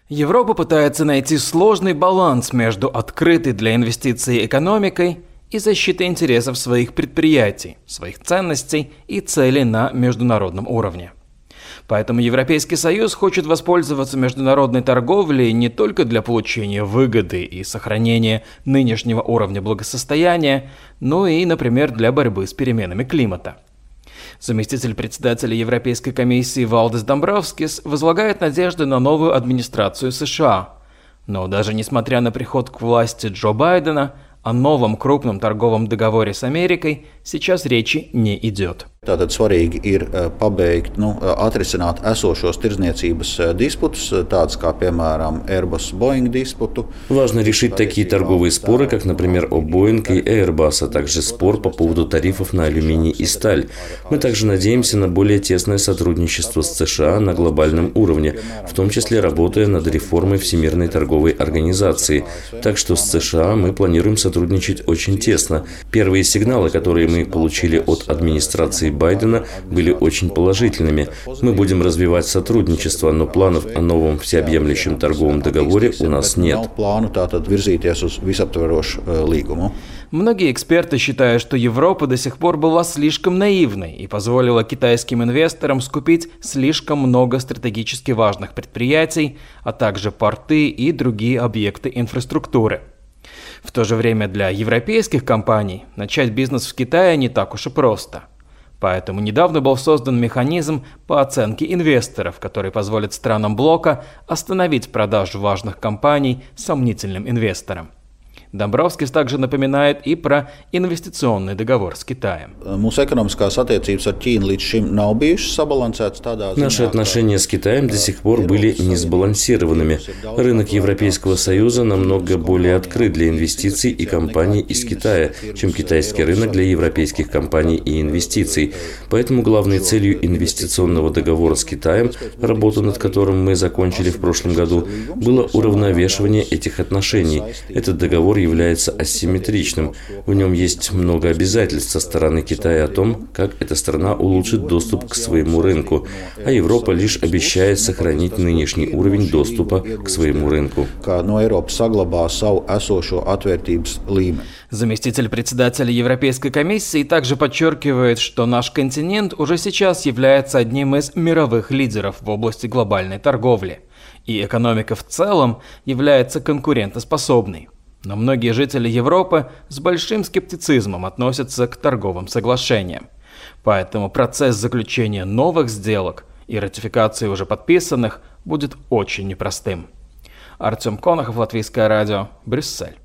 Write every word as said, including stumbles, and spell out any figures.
Европа пытается найти сложный баланс между открытой для инвестиций экономикой и защитой интересов своих предприятий, своих ценностей и целей на международном уровне. Поэтому Европейский Союз хочет воспользоваться международной торговлей не только для получения выгоды и сохранения нынешнего уровня благосостояния, но и, например, для борьбы с переменами климата. Заместитель председателя Европейской комиссии Валдис Домбровскис возлагает надежды на новую администрацию США. Но даже несмотря на приход к власти Джо Байдена, о новом крупном торговом договоре с Америкой сейчас речи не идет. Tātad svarīgi ir pabeigt, nu, atrisināt esošos tirdzniecības disputus, tādus kā, piemēram, Airbus-Boeing диспуту. Важно решить такие торговые споры, как, например, о Boeing и Airbus, а также спор по поводу тарифов на алюминий и сталь. Мы также надеемся на более тесное сотрудничество с США на глобальном уровне, в том числе работая над реформой Всемирной торговой организации. Так что с США мы планируем сотрудничать очень тесно. Первые сигналы, которые мы получили от администрации Байдена, были очень положительными. Мы будем развивать сотрудничество, но планов о новом всеобъемлющем торговом договоре у нас нет. Многие эксперты считают, что Европа до сих пор была слишком наивной и позволила китайским инвесторам скупить слишком много стратегически важных предприятий, а также порты и другие объекты инфраструктуры. В то же время для европейских компаний начать бизнес в Китае не так уж и просто. Поэтому недавно был создан механизм по оценке инвесторов, который позволит странам блока остановить продажу важных компаний сомнительным инвесторам. Домбровскис также напоминает и про инвестиционный договор с Китаем. Наши отношения с Китаем до сих пор были несбалансированными. Рынок Европейского Союза намного более открыт для инвестиций и компаний из Китая, чем китайский рынок для европейских компаний и инвестиций. Поэтому главной целью инвестиционного договора с Китаем, работу над которым мы закончили в прошлом году, было уравновешивание этих отношений. Этот договор является асимметричным. В нем есть много обязательств со стороны Китая о том, как эта страна улучшит доступ к своему рынку, а Европа лишь обещает сохранить нынешний уровень доступа к своему рынку. Заместитель председателя Европейской комиссии также подчеркивает, что наш континент уже сейчас является одним из мировых лидеров в области глобальной торговли, и экономика в целом является конкурентоспособной. Но многие жители Европы с большим скептицизмом относятся к торговым соглашениям. Поэтому процесс заключения новых сделок и ратификации уже подписанных будет очень непростым. Артем Конохов, Латвийское радио, Брюссель.